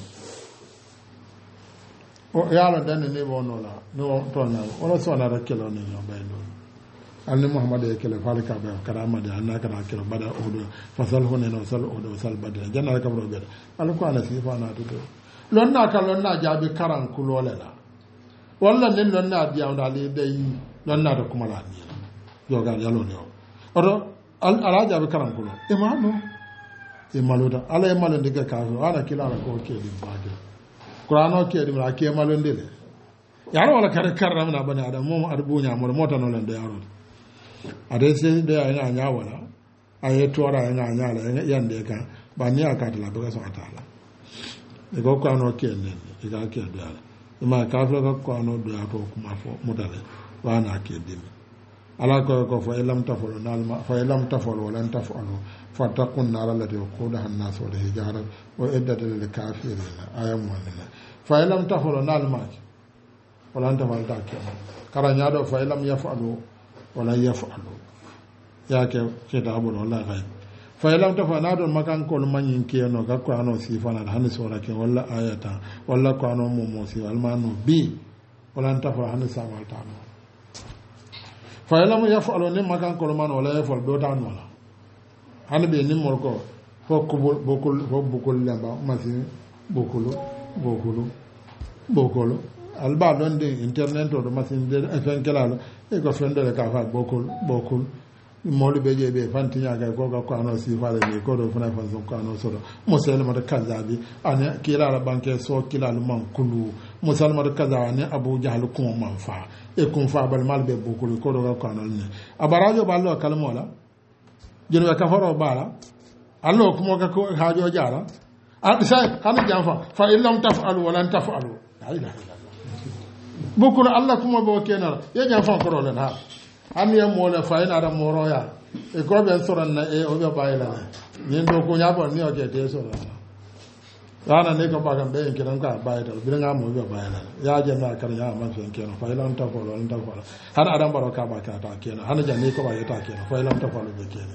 o yala dan ne wono la no to na wala so na rakelo ne yo baylo anni muhammad e kele falka be karama de annaka na kelo bada odo fasal hono no sal odo sal bada janna ka bro be al ko ana sifa na to lon na ka lon na jabi karan kulole la walla nen lon na biya na le dai lon na to kuma la ni yo ga yalo ne odo al ala jabi karan kulo e ma no e maluda ala e malo diga ka ana kila ko ke di baade Qur'ano ke di mala ke malonde le yaro wala kare karram na bani adam mo arbunya mo mota no lende yaro ade se de ina nya wala aye tora ina nya la yande ka bani aka la ba so atala e ko Qur'ano ke ne e ga ke do ala ma ka flo ko Qur'ano do ato kuma fo mudale wa na ke di ala ko ko fa ilam tafalo nal ma fa ilam tafalo lan tafalo fatakun nara lati waqudaha an-nas wal hijara wa iddat lil kafirin ayam wala fa ilam tafalo nal ma wala anta wal takiya karanya do fa ilam yafalu wala yafalu yake kitabu wala ghaib fa ilam tafana do makan ko manyin kiyano ka ko ano sifana han sura ke wala ayata wala ko ano mo mo si wal manu bi wala anta fa han samal ta fa ilam yafalu ne makan ko man wala yafal do ta wala hani be ni morko fo kubul bokul fo bokul lamba masi bokulu bokulu bokulu alba don de internet do machine de fen kelalo e ko fende le ka fa bokul bokul molu be je be fantinya ga ko ga ko ano si fa le ko do fana fa so ko ano so do musalma de kazabi ane kila la banke so kila lu man kulu musalma de kazabi abu jahl ko man fa e kun fa bal mal be bokul ko do ga ko ano ne abarajo ballo kalmola jeno ka faro bala allo kuma ka ko hajo jara an sai hanu janfa fa illam taf'alu walan taf'alu la ilaha illallah bukul allah kuma bo kenar ya janfa ko ron ha am ya mo la fa ina da moro ya e ko be soran na e o be bayila ni ndo ko nya bo ni o ke te soran ana ne ko ba kan be kiran ka bayila bi nga mo be bayila ya janna kan ya man fen kenan fa illam taf'alu walan taf'alu har adam baro ka ba ka ta kenan hanu janne ko ba ya ta kenan fa illam taf'alu be kenan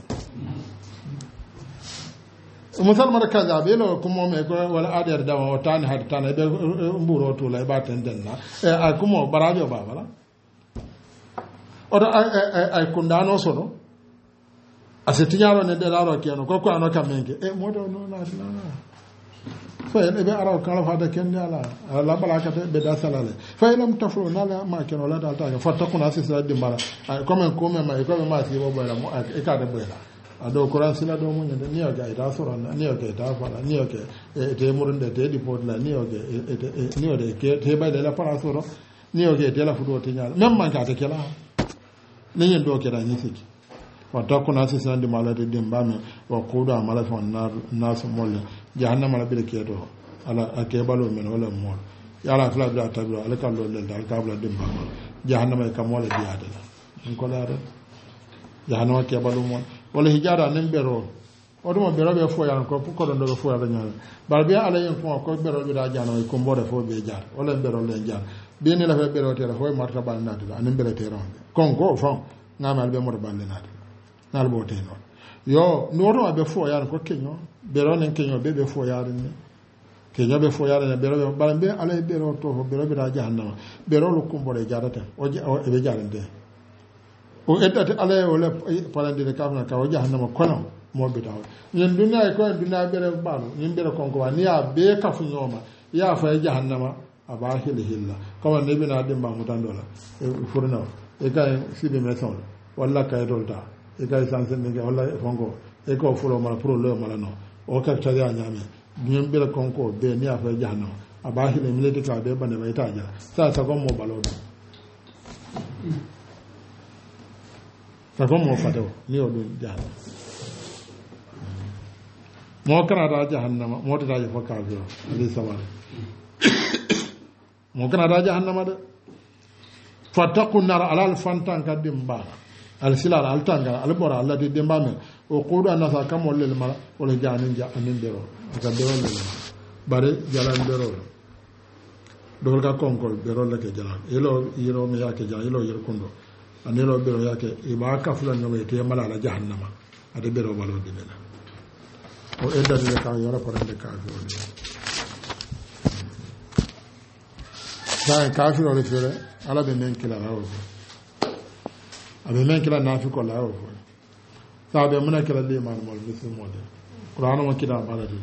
musalmar kaza be lo kuma me ko wala adiyar da wa tan har tan be mburo to la ba tan den na e a kuma barajo ba wala odo ay ay kundano sono asetinyaro ne de laro kiano ko ko ano kamenge e modo no na na fa e be araw kala fa da ken ala la balaka be da salale fa ilam tafro na la ma ken wala da ta fa takuna sisa de mara comme comme ma ko ma si bo bela mo e ka de bela ado Quran sila do mun ne niyo ga ida sura niyo ga ida fara niyo ga te murun de te dipot la niyo ga niyo de ke te ba de la para sura niyo ga te la fudo te nyala même man ka te kala ni yin do ke da ni siki wa takuna sisan di malade dim bame wa qudu amala fa nar nas mol jahannama la bi ke do ala akebalo men wala mol yala fla bi tabiro ala kallo le dal kabla dim bama jahannama ka mol di adala ko la re jahannama ke balu mol wala hijara nan bero odumo bero be fo yan ko ko don do fo ya nyaal bar bi ala yen fo ko bero bi da jano ko mbode fo be jaar wala bero le jaar bi ni la fe bero te la fo marta bal nadi anen bere te ron kon ko fo ngamal be mo bal nadi nal bo te non yo noro be fo yan ko kenyo bero nen kenyo be be fo yar ni kenyo be fo yar ne bero be bal be ala bero to fo bero bi da jahannama bero lu ko mbode jaarata o e be jaarande o eddate ala wala palande de kafna ka o jahannama kono mo be taw ñen duniya ko duniya bere balu ñen bere konko wa niya be kafu ñoma ya fa jahannama aba hil hilla kama ne bina dimba mutandola e furna e kay sibe meson walla kay dolta e kay sansen ne walla fonko e ko fulo mala pro lo mala no o ka tari anyame ñen bere konko be niya fa jahannama aba hil milite ka be bane bay taja sa sa ko mo balo sa ko mo fato ni o dun jahannama mo kana da jahannama mo ta da fa kafiro ali sabar mo kana da jahannama da fattaqun nar alal fantan kadim ba al silal al tanga al bora Allah de demba me o qudu anasa kamol lel mala wala janin ja anin dero aka dero lel bare jalan dero do ka konkol dero la ke jalan elo yiro me yake jalan elo yir kundo anelo dero yake iba ka fulan no te mala la jahannama ade dero balo dinela o edda de ka yoro parande kafiro ni sai kafiro le fere ala be men kila rawo abe men kila nafi ko lawo sa be mun kila le man mol bisu mode qur'an mo kida baladi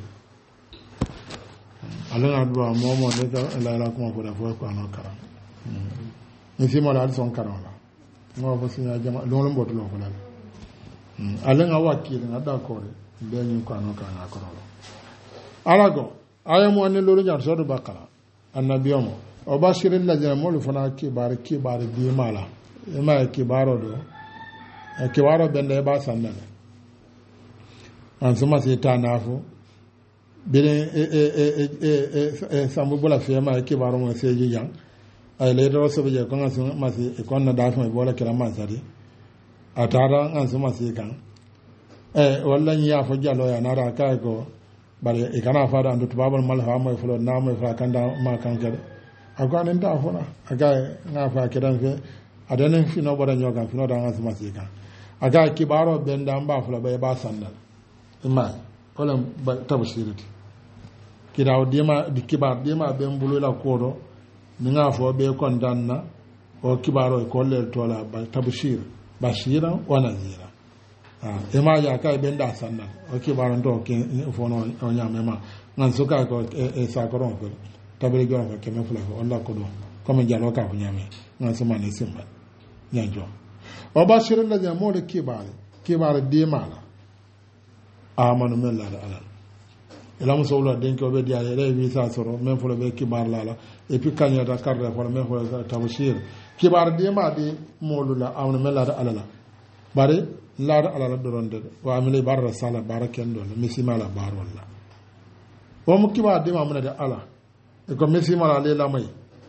ala na do mo mo de la la ko ko da fo ko no kara ni fi mo la son kara la mo fo sinya jama lo lo mboto lo ko la ala nga wakili nga da ko beñu ko no kana ko no alago ayamo ne lolu ñar sodo bakara annabiyamo o bashiril ladina molu fana kibar kibar di mala e ma kibaro do e kibaro bende ba sanane an suma se tanafu bire e e e e sambu bula fe ma kibaro mo seji jang ay le do so be ko ngasuma masi e kon na da fa bola kala mansari atara an suma se kan eh wallan ya fo jalo ya nara kai ko bare e kana fa da andu babal mal ha moy fulo na moy fa kanda ma kan kede akwa nen da fona aga nga fa kedan fe adanen fi no boda nyoga fi no da ngas masika aga kibaro benda mba fulo be ba sandal ima wala tabshirati kidaw dima di kibar dima be mbulu la kodo ni nga fo be kondanna o kibaro ko le tola ba tabshir bashira wa nazira ah ema ya kai benda sanna o kibaro ndo ke fono o nyamema ngan suka ko e sakoron ko tabere gora ko keme fula ko Allah ko do comme jalo ka ko nyame ngan suma ne simba nyanjo o bashira la jamo de kibar kibar di mala amanu men la ala ela mo sawla den ko be dia ele wi sa soro men fo be kibar la la et puis kanya da karda fo men fo tabshir kibar di ma di molula amanu men la ala la bare la ala la doronde wa amile barra sala baraken do misima la barol la o mo kibar di ma mun da ala e ko misima la le la may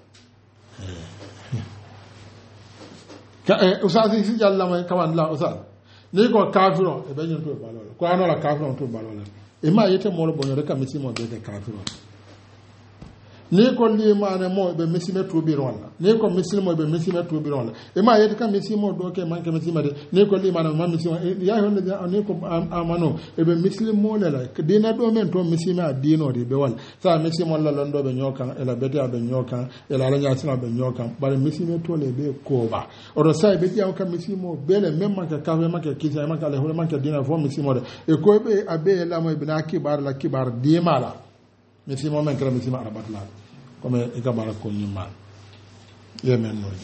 ka e usasi si jalla may kaman la usal ni ko kafiro e be nyun to balol ko anola kafiro to balol e ma yete mo lo bonyo reka misimo be ke kafiro ni ko limane mo be misime to bi ronla ni ko mislimo be misime to bi ronla e ma yete ka misimo do ke manke misime de ni ko limane ma misimo ya honde ni ko amano e be mislimo le la dina do men to misime a dino de be wal sa misimo la londo be nyokan e la bete be nyokan e la ranya sina be nyokan bare misime to le be ko ba oro sai be dia ka misimo be le memma ka ka memma ka kisa memma ka le hore man ka dina fo misimo de e ko be abe la mo be na kibar la kibar di mala misimo men kra misimo arabat la comme e gabara ko nyima yemen no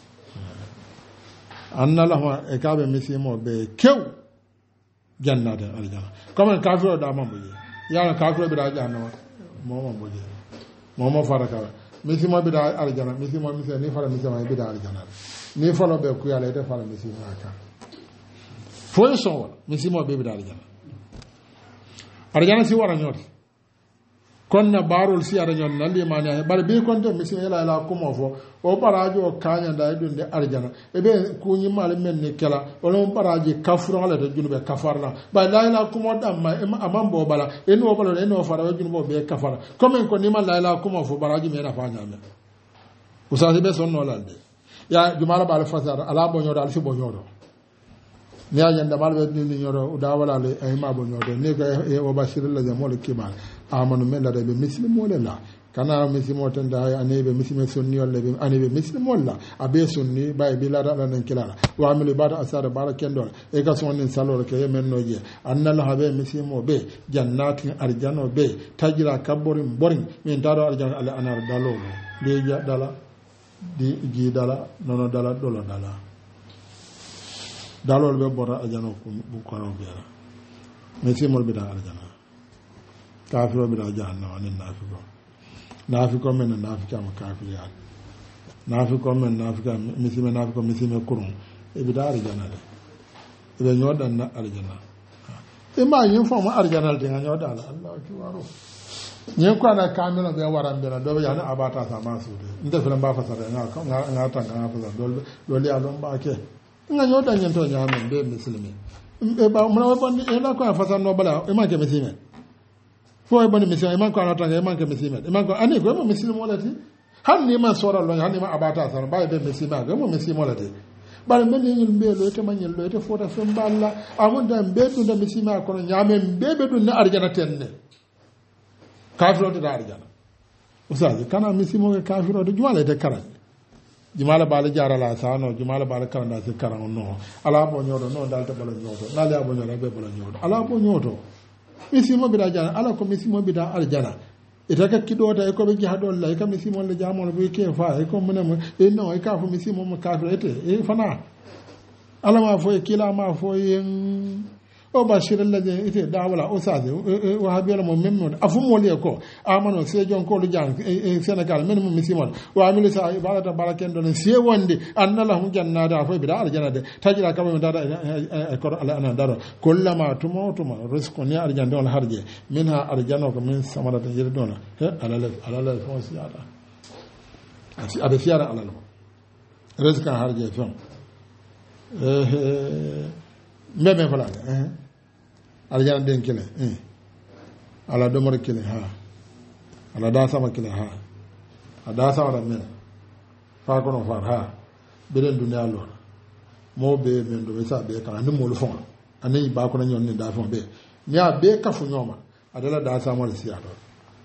anna la e ka be misimo be kew jannata aljana comme kafiro da mambo ya kafiro be da janna mo mambo mo mo faraka misimo be da aljana misimo misimo ni fara misimo be da aljana ni falo be ku yala ite falo misimo aka fo so wala misimo be bi arjana arjana si wara nyoti kon na barol si ara nyon nalli mani bar be kon to misimo yala la ko mo fo o barajo kanya da dunde arjana e be ku nyi mal men ni kala o no baraji kafro ala to junube kafarna ba la ila ko mo dam ma amam bo bala en o bala en o fara junube be kafara comme ko ni ma la ila ko mo fo baraji me na fa nyame usasi be son no lalde ya jumala bal fasara ala bo nyodo al si bo nyodo ni a yanda mal be ni nyodo da wala le ay ma bo nyodo ni ko e o bashirul la jamol kimal amanu men la be muslim wala la kana muslimo tan da ani be muslim sunni wala be ani be muslim wala abe sunni bay bi la da nan kilala wa amil ibada asara barakendo e ka sonni saloro ke men noje annal habe muslimo be jannatin arjano be tajira kaborin borin min taro arjano al anar dalolo de dala di ji dala nono dala dolo dala dalol be bora ajano bu kono biara mesi mol bida arjana kafiro bida jahannama ni nafiko nafiko men nafika ma kafiriya nafiko men nafika mesi men nafiko mesi men kurun e bida arjana de e nyoda na arjana e ma yin fo ma arjana de nyoda ala Allah kiwaro nyen ko na kamelo be warambe na do yana abata sa masude nda filan ba fasara nga nga tanga nga fasara do do li alon ba ke nga nyoda nyen to nyame be muslimi e ba mo ba ni e na ko fasara no bala e ma ke muslimi fo e bani muslimi e man ko na tanga e man ke muslimi e man ko ani ko mo muslimi wala ti han ni man sora lo han ni ma abata sa ba be muslimi ga mo muslimi wala ti bal men ni be lo te man lo te fota fem balla amon da be do da muslimi ko nyame be be do na arjana tenne kafiro de arjana usaji kana misimo ke kafiro de jumala de karan jumala bala jara la sano jumala bala karanda se karan no ala bo nyodo no dalta bala nyodo nali abo nyodo be bala nyodo ala bo nyodo misimo bi da jana ala ko misimo bi da arjana ita ka kido ta ko be jihado la ka misimo le jamol be ke fa e ko munam e no e ka fu misimo mo kafiro ete e fana ala ma fo e kila ma fo yen o bashir alladhi ite dawala o sade o habiyala mo memnon afu mo le ko amano se jon ko lu jang e Senegal men mo misimon wa amil sa ibadata baraken don se wonde annalahum jannata fa bi da arjana de tajira kam mo dada e ko ala ana daro kullama tumutuma rizqun ya arjana don harje minha arjana ko min samarata yirdona he alala alala fon siyata asi ada siyara alala rizqan harje fon eh meme fala eh aljana den kile eh ala domor kile ha ala da sama kile ha ada sama da men fa ko no fa ha beden dunya lo mo be men do sa be ka ni mo lu fon ani ba ko na nyon ni da fon be nya be ka fu nyoma adala da sama le siya do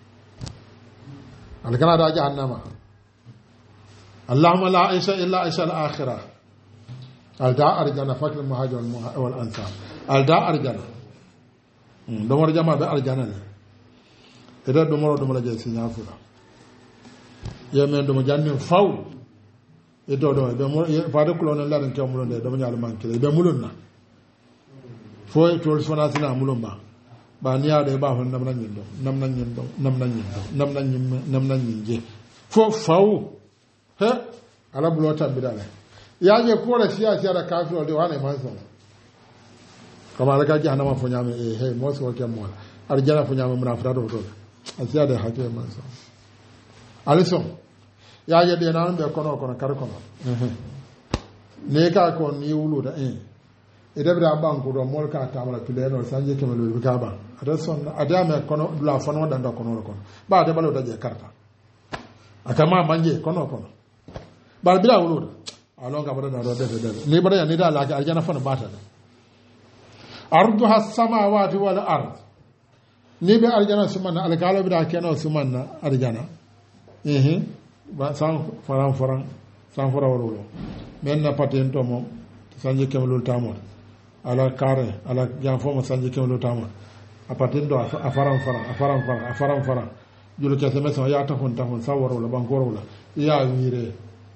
al kana da jahannama allahumma la aisha illa aisha al akhirah alda arjana fakil muhajir wal ansar alda arjana domor jama be arjana ne eda domoro domala je sinya fura yemen domo janni faw e do do be mo faade kulon la den tamulo de domo nyaal mankile be mulun na fo e tol sona sina mulun ba ba niya de ba hon nam nan nyindo nam nan nyindo nam nan nyindo nam nan nyim nam nan nyinje fo faw he ala bulota bidala yaje ko la siya siya da kafiro de wane man son kama la ka jahannama fo nyame e he mo so ke mo arjana fo nyame munafira do do asiya de hakke man son alison yaje de nan be kono kono kar kono ne ka ko ni wulu da eh e de bra banku do mol ka tamala pileno sanje ke melo ka ba ada son ada me kono la fono da ndo kono kono ba de balo da je karta akama manje kono kono ba bila wulu alon ga bada do de de ni bada ni da la ga aljana fa bata da arduha samawati wal ard ni be aljana sumanna al galo bi da keno sumanna aljana eh ba san faran faran san fara woro men na patento mo sanje kemlul tamor ala kare ala jam fo mo sanje kemlul tamor a patento a faran faran a faran faran a faran faran julo ke seme so ya ta hon ta hon sawaro la bankoro la ya wire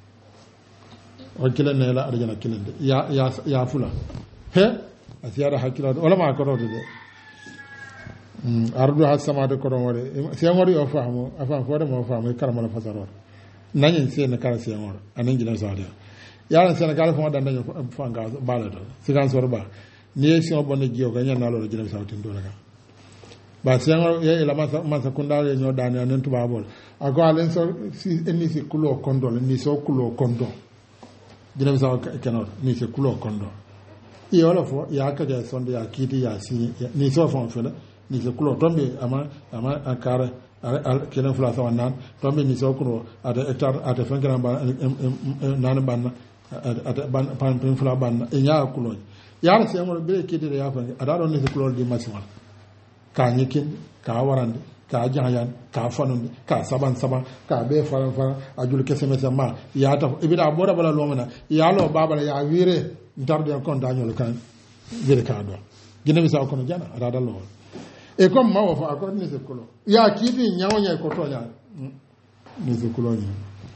o kilen ne la arjana kilen de ya ya ya fula he asiyara hakira wala ma koro de mm ardu hasama de koro wore se ngori o famo afan fo de mo famo karama la fasaro nanyin se ne kala se ngoro anan jina sa de yaran Sénégal fo dan dañu fanga bala do sigan sorba ni si on bonne jiyo ga nyana lo jina sawtin do la ba sian ya ila masa masa kundale nyo dani anen tuba bol ako alen so si eni si kulo kondo ni so kulo kondo jina saw kenor ni si kulo kondo i wala fo ya ka ja sonde ya kiti ya si ni so fon fela ni si kulo tombe ama ama akara al kelen fula sawa nan tombe ni so kulo ada hectare ada fengran ba nan ban ada ban pan pen fula ban e nya kulo ya la se mo be kiti ya fa ada don ni si kulo di masimal ka nyikin ka warande ka jahan ka fanundi ka saban saban ka be faran faran a jul kese mesa ma ya ta ibida boda bala lomana ya lo babala ya wire ndarde kon dañol kan wire ka do gina mi sa ko jana rada lo e comme ma wo fa ko ni se kulo ya kidi nyawnya ko to nya ni se kulo ni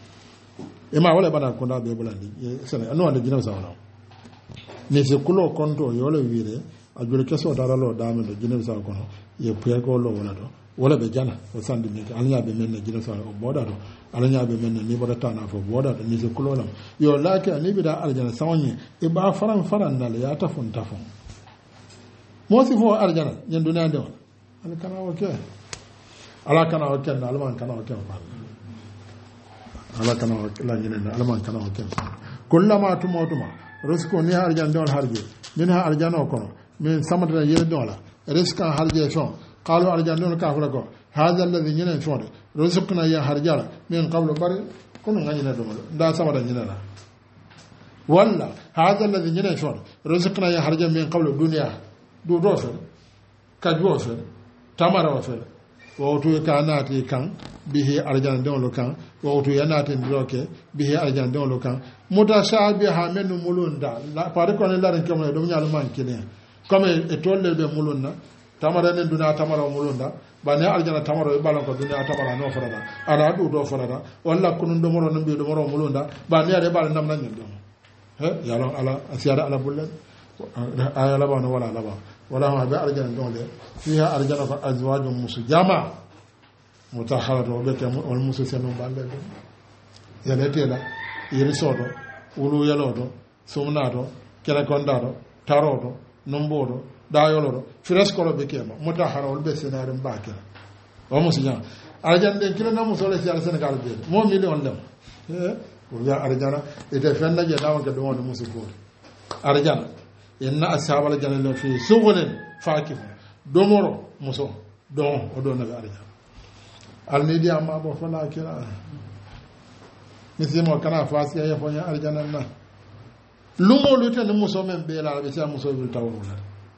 e ma wala bana ko da be bulandi sene no ande gina sa wala ni se kulo konto yo le wire a jul kese o dara lo da me do gina sa ko ye puya ko lo wala do wala be jana o sandi mi alnya be men gina sa o boda do alnya be men ni boda tana fo boda do ni se kulo lam yo laki ani bi da aljana sawanye e ba faran faran dal ya tafun tafun mo si fo aljana nyen duniya de wala al kana o ke ala kana o ke al man kana o ke fa ala kana o la nyen al man kana o ke kullama tumotuma rusko ni aljana don harje min ha aljana ko min samata yele dola riska harje son قالوا أرجعنا كافركو هذا الذي ينن شون رزقنا يا هرجالا من قبل بر كنا غنينا دمل دا سما دنينا ولا هذا الذي ينن شون رزقنا يا هرجا من قبل الدنيا دو دوسر كجوسر تماروسر ووتو كاناتي كان به أرجعنا دون كان ووتو يناتي دروكي به أرجعنا دون كان متشابها من مولوندا لا باركون لا رنكم دم يالو مانكين كما اتول be mulunna tamara ne duna tamara mulunda bane aljana tamara e balon ko duna tamara no farada ara du do farada walla kunun do moro no be do moro mulunda bane ade bal nam nan do he yalo ala asiara ala bulle aya la bana wala la ba wala ma be aljana do le fiha aljana fa azwajum musjama mutahharatu be kam wal mususenu balle do yaletela yirisodo ulu yalodo sumnato kala kondado tarodo nombodo dayoloro freskolo be kema mutahara wol be senaare mbake o musinya arjan den kila na musole ci al senegal be mo million lam eh o ya arjana ete fenna je dawa ke do won musuko arjana inna ashabal jannati fi sughulin fakif domoro muso don o do na arjana al media ma bo fala kila misimo kana fasiya ya fonya arjana na lumo lute no muso men be la be sa muso bil tawruna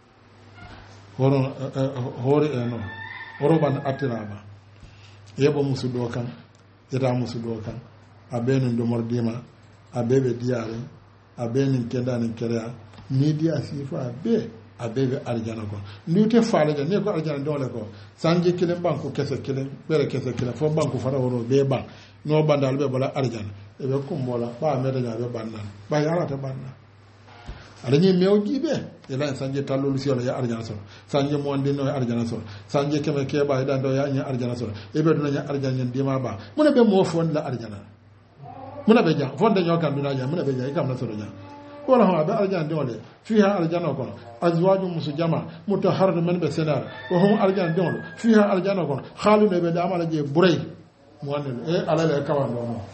horo hore eno horo ban atiraba yebo musu do kan ita musu do kan abenu do mordima abebe diare abenu kenda ni kerea media sifa be abebe arjana ko nute faale ja ne ko arjana dole ko sanje kilen banko kese kilen bere kese kilen fo banko fara horo be ban no bandal be bola arjana e be ko mola ba meda nya be bannan ba yara ta bannan adani mew gibe ila sanje tallu si wala ya arjana so sanje mo ndi no arjana so sanje keme ke ba dan do ya nya arjana so e be do nya arjana ndi ma ba muna be mo fon la arjana muna be ja fon de nyoka duna ja muna be ja ikam na so ja wala ha be arjana dole fiha arjana ko azwaju musjama mutahharr min be senar wa hum arjana dole fiha arjana ko khalu ne be da amala je buray mo ne e ala le kawan do mo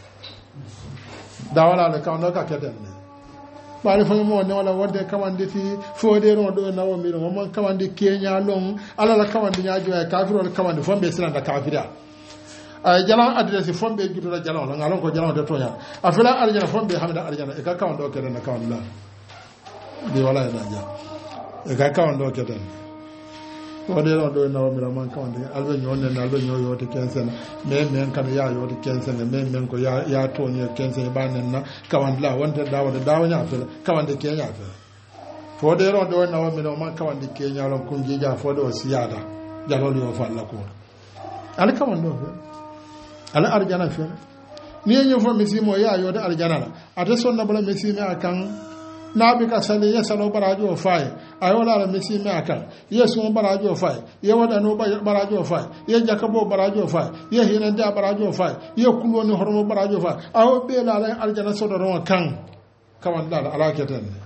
dawala le kawan do ka keten ne bari fo mo ne wala wonde kawande fi fode ron do nawo mi ron mo kawande kenya long ala la kawande nyaajo e kafiro la kawande fombe silanda kafira ay jalan adresse fombe juto la jalan la ngalon ko jalan de tonya afela arjana fombe hamda arjana e ka kawande o keden na kawande la di wala da ja e ka kawande o keden fode ron do nawo mi ron man kawande albe nyonne na albe nyoyo te kensen me men kan ya yo te kensen me men ko ya ya tonye kensen ba nen na kawande la wonte dawo de dawo nya fela kawande kenya fela fode ron do nawo mi ron man kawande kenya ron kunji ja fode o siyada jalol yo fa la ko ala kawande ala arjana fela ni nyo fo misimo ya yo de arjana la ate sonna bala misime akan nabi ka sale ya salo barajo fay ayola la misime akan yesu barajo fay ye wada no barajo fay ye jakabo barajo fay ye hinanda barajo fay ye kuloni hormo barajo fay aw be la la aljana sodoro kan kaman da ala keten ne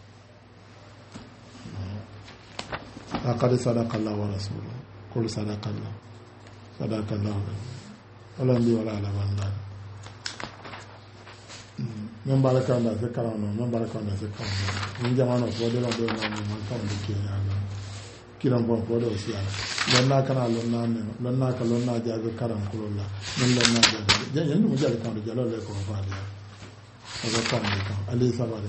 laqad sadaqa Allah wa rasuluhu qul sadaqa Allah sadaqa Allah wala ndi wala ala banda men baraka Allah se karano men baraka Allah se karano ni jamano ko de la do na man kan de ke ya kiran bon ko do si ala lonna kana lonna ne lonna ka lonna jabe karam ko la men lonna jabe yen mu jale kan jalo le ko fa dia ko kan de kan ali sabare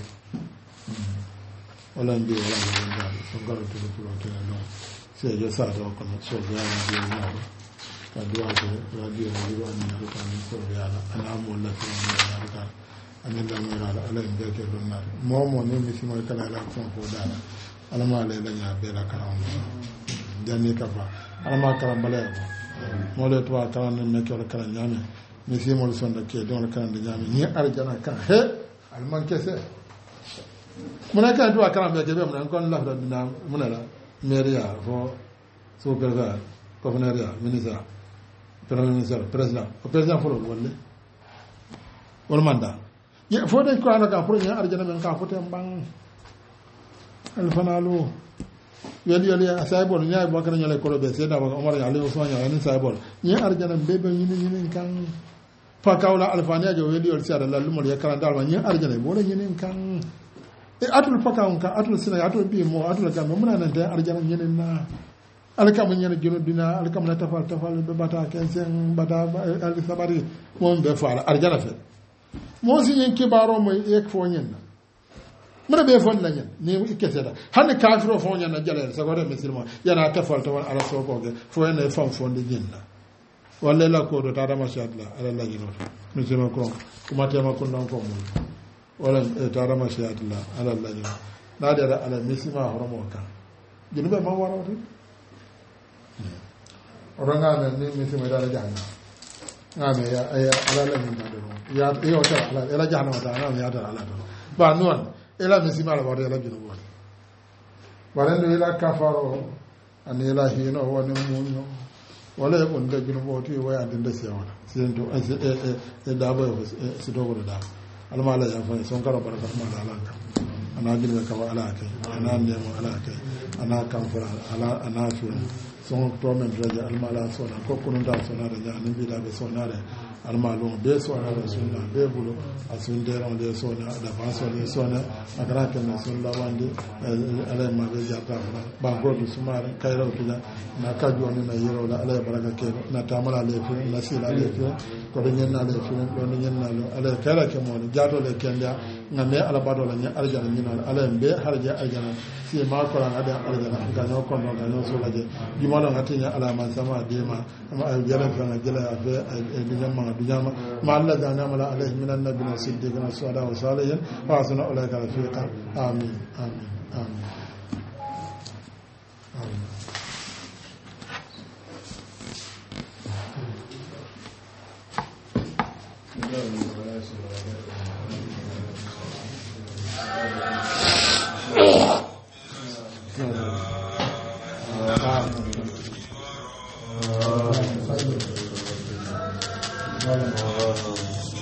wala ndi wala banda so garo to to to no se yo sa do ko so ya ndi na ka duwa ko radio radio ni ko kan so ya ana mo la ko ni na ka anen da mo ala ala en beke lonna mo mo ne mi simo kala la ko ko dala ala ma le la nya be la karam janni ka ba ala ma karam bale mo le to karam ne me ko kala nyame mi simo le sonda ke don karam de nyame ni arjana kan he al man kese muna ka do karam be ke be mun kon la da dina mun la meria fo so ga ko meria ministre premier ministre president o president fo wolle wol manda ye fo de ko ala ka pour nya arjana men ka fote mbang al fanalu yeli yeli asay bol nyaay bo kan nyale ko be seda ba Omar ya lew so nyaa ni say bol nyi arjana bebe nyini nyini kan fa kawla al fania jo yeli yeli sada la lumol ya kan dal ma nyi arjana bo le nyini kan e atul fakaw kan atul sina atul bi mo atul kan mo nan de arjana nyini na alkam nyene jono dina alkam na tafal tafal be bata kensen bata al sabari mo be faala arjana fe mo si nyen kibaro mo ek fo nyen mara be fon la nyen ni ikeseda hanne kafiro fo nyen na jalel sa gore muslima yana tafal tafal ala so ko ge fo ene fam fo de jinna walla la ko do tada ma sha Allah ala la jino muslima ko kuma tema ko non ko mo wala tada ma sha Allah ala la jino na da ala muslima horomo kan jinu be ma warawti oranga ne mi se meda la jahannam ngame ya ya ala la min do ya yo ta ala ela jahannam ta ngame ya ta ala do ba non ela mi si mala wala la jino wala wala no ela kafaro an ela hino wona munyo wala e on de jino boti waya de se wala sen to e e da ba se do ko da alma la ya fa son karo baraka ma la ala ka ana jino ka ala kai ana ne mo ala kai ana kan fara ala ana su son tomen draja almala sona ko kununda sona da ni bida be sona da almalo be sona da sunna be bulo asun de ron de sona da ba sona sona agara ke na sunna wande ala ma be jata ba ko du sumare kayro kila na ka joni na yero la ala baraka ke na tamala le fi na sila le fi ko de nyenna le fi do ni nyenna lo ala kala ke mo jato le kenda ngame ala bado la nya arjana nyina ala be harja arjana si ma ko la ada arjana ga no ko no ga no so la je mala hatinya ala man sama dema ma ay jala fa na jala abe ay dunyama dunyama ma alla da na mala alayhi minan nabiyina siddiqina suada wa salihin wa asna ulaika rafiqa amin amin amin amin